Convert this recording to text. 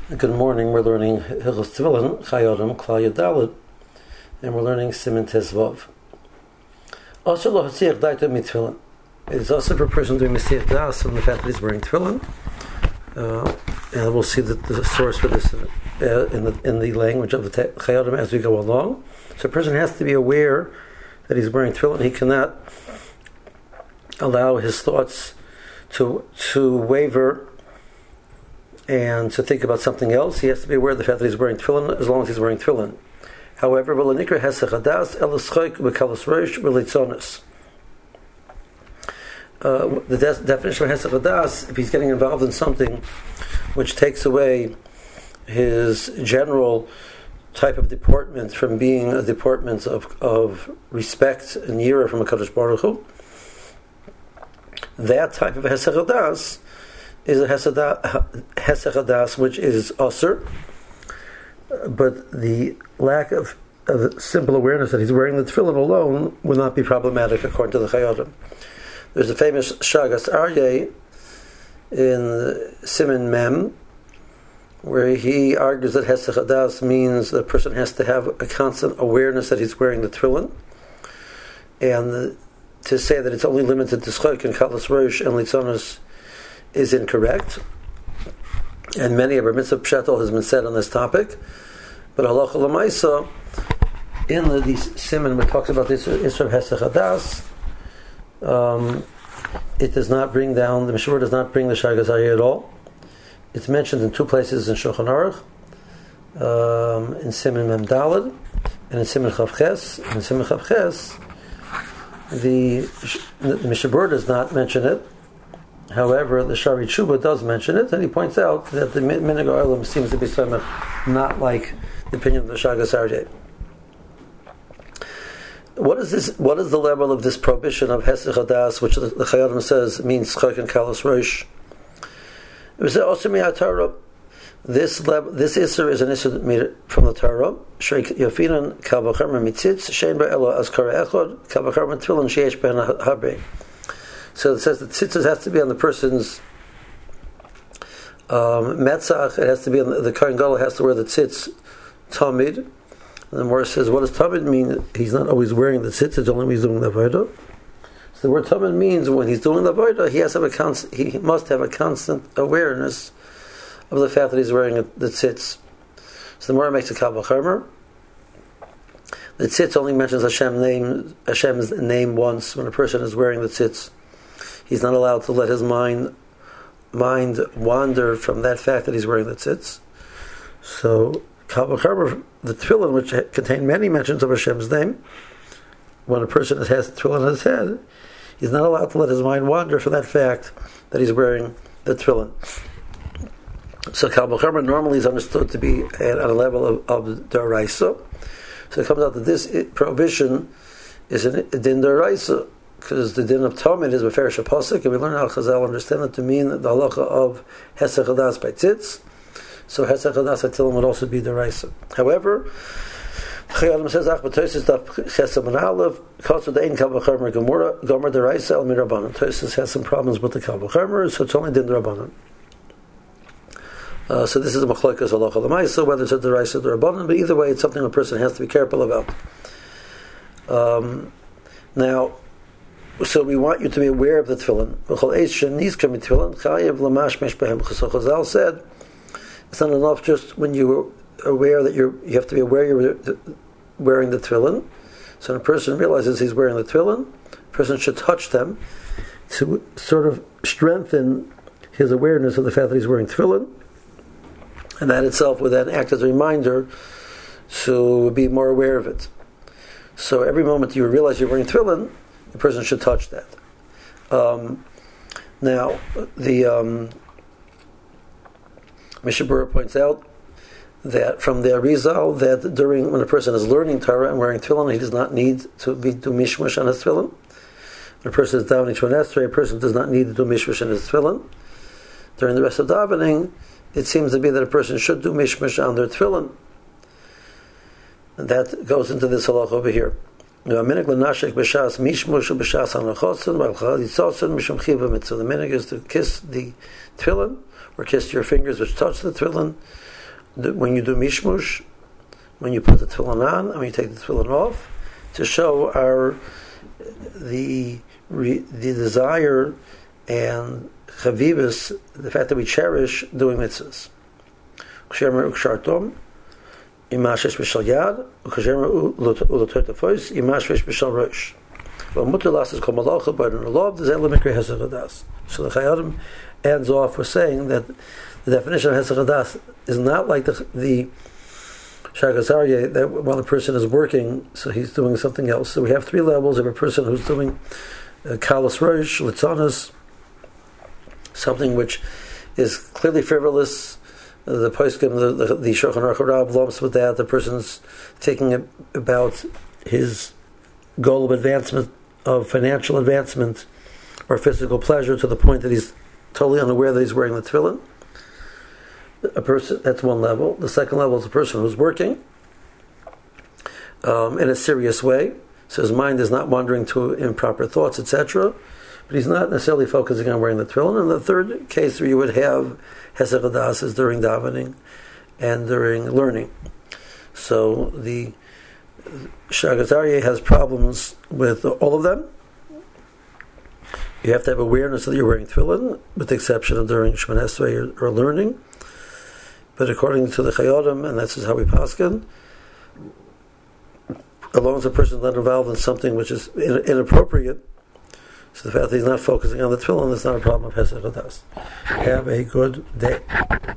Good morning. We're learning Hilchos Tefillin, Chayodam, Klal Yudalid, and we're learning Siman Tezvav. Also, lo hatziach daita mitfillin. It is also for a person doing Mesiach Das from the fact that he's wearing tefillin, and we'll see that the source for this in the language of the Chayodam as we go along. So a person has to be aware that he's wearing tefillin. He cannot allow his thoughts to waver and to think about something else. He has to be aware of the fact that he's wearing tefillin as long as he's wearing tefillin. However, v'lenikra hesach hadas elaschoik b'kalas rosh v'leitzonos. The definition of hesach hadas, if he's getting involved in something which takes away his general type of deportment from being a deportment of respect and yira from a Kadosh Baruch Hu, that type of hesach hadas is a hesach hadas which is asur, but the lack of simple awareness that he's wearing the tefillin alone will not be problematic according to the Chayodim. There's a famous Shagas Aryeh in Siman Mem where he argues that hesach hadas means the person has to have a constant awareness that he's wearing the tefillin, and to say that it's only limited to schok and kalas rosh and litzonos is incorrect, and many of our mitzvah pshatel has been said on this topic. But halacha l'maisa in the siman which talks about this issue of hesach hadas, it does not bring down, the Mishmur does not bring the Shagas Aryeh at all. It's mentioned in two places in Shulchan Aruch, in Siman Mem Daled and in Siman Chav Ches. In Siman Chav Ches, the Mishabur does not mention it. However, the Shari Tshuva does mention it, and he points out that the Minhag Olam seems to be somewhat not like the opinion of the Shagas Aryeh. What is this? What is the level of this prohibition of hesach hadas, which the Chayodim says means schok and kalas rosh? It was also Torah. This isser is an isser from the Torah. Shrek yofinan kavacherma mitzitz shein ba'elo askara echod kavacherma tefillin sheyesh ben habre. So it says that tzitzis has to be on the person's metzach. It has to be on the Kohen Gadol has to wear the tzitz tamid. And the Gemara says, what does tamid mean? He's not always wearing the tzitz; it's only when he's doing the avodah. So the word tamid means when he's doing the avodah, he must have a constant awareness of the fact that he's wearing the tzitz. So the Gemara makes a kal v'chomer. The tzitz only mentions Hashem's name once when a person is wearing the tzitz. He's not allowed to let his mind wander from that fact that he's wearing the tzitz. So, kal v'chomer, the tefillin, which contain many mentions of Hashem's name, when a person has the tefillin on his head, he's not allowed to let his mind wander from that fact that he's wearing the tefillin. So, kal v'chomer normally is understood to be at a level of d'oraisa. So it comes out that this prohibition is a din d'oraisa, because the din of Talmud is beferish pasuk, and we learn how Chazal understand it to mean the halacha of hesach hadas by tzitz. So hesach hadas atilim would also be d'oraisa. However, Chayodim says ach b'tosis daf chesam and aleph kosher dein kal v'chomer gomer d'oraisa el mirabanan. Tosis has some problems with the kal v'chomer, so it's only din d'rabanan. So this is a machlokes halacha l'maisa, whether it's a d'oraisa or d'rabanan, but either way, it's something a person has to be careful about. Now, so we want you to be aware of the tefillin. So Chazal said, it's not enough just when you are aware that you have to be aware you're wearing the tefillin. So when a person realizes he's wearing the tefillin, a person should touch them to sort of strengthen his awareness of the fact that he's wearing tefillin. And that itself would then act as a reminder to be more aware of it. So every moment you realize you're wearing tefillin, the person should touch that. Now, the Mishabura points out that from the Arizal that when a person is learning Torah and wearing tefillin, he does not need to do mishmash on his tefillin. When a person is davening to an esrei, a person does not need to do mishmash on his tefillin. During the rest of davening, it seems to be that a person should do mishmash on their tefillin. And that goes into this halach over here. So the minhag is to kiss the tefillin, or kiss your fingers which touch the tefillin, when you do mishmush, when you put the tefillin on and when you take the tefillin off, to show the desire and chavivus, the fact that we cherish doing mitzvahs. Imashesh b'shal yad, u'kajemer u'lotot afois, imashesh b'shal rosh. V'mutar lasses kol malacha, but in the law, there's elam mikra hesed hadas. So the Chayyim ends off with saying that the definition of hesed hadas is not like the Shagazarye, that while the person is working, so he's doing something else. So we have three levels of a person who's doing kalos rosh, litzanos, something which is clearly frivolous. The poskim, the Shulchan Aruch Rab lumps with that. The person's thinking about his goal of advancement, of financial advancement, or physical pleasure, to the point that he's totally unaware that he's wearing the tefillin. A person, that's one level. The second level is a person who's working in a serious way, so his mind is not wandering to improper thoughts, etc. But he's not necessarily focusing on wearing the tefillin. And the third case where you would have hesed hadas is during davening and during learning. So the Shagazarye has problems with all of them. You have to have awareness that you're wearing tefillin, with the exception of during Shemoneh Esrei or learning. But according to the Chayyim, and that's just how we paskin, as long as a person is not involved in something which is inappropriate, so the fact that he's not focusing on the tefillin is not a problem of hesed hadas. Have a good day.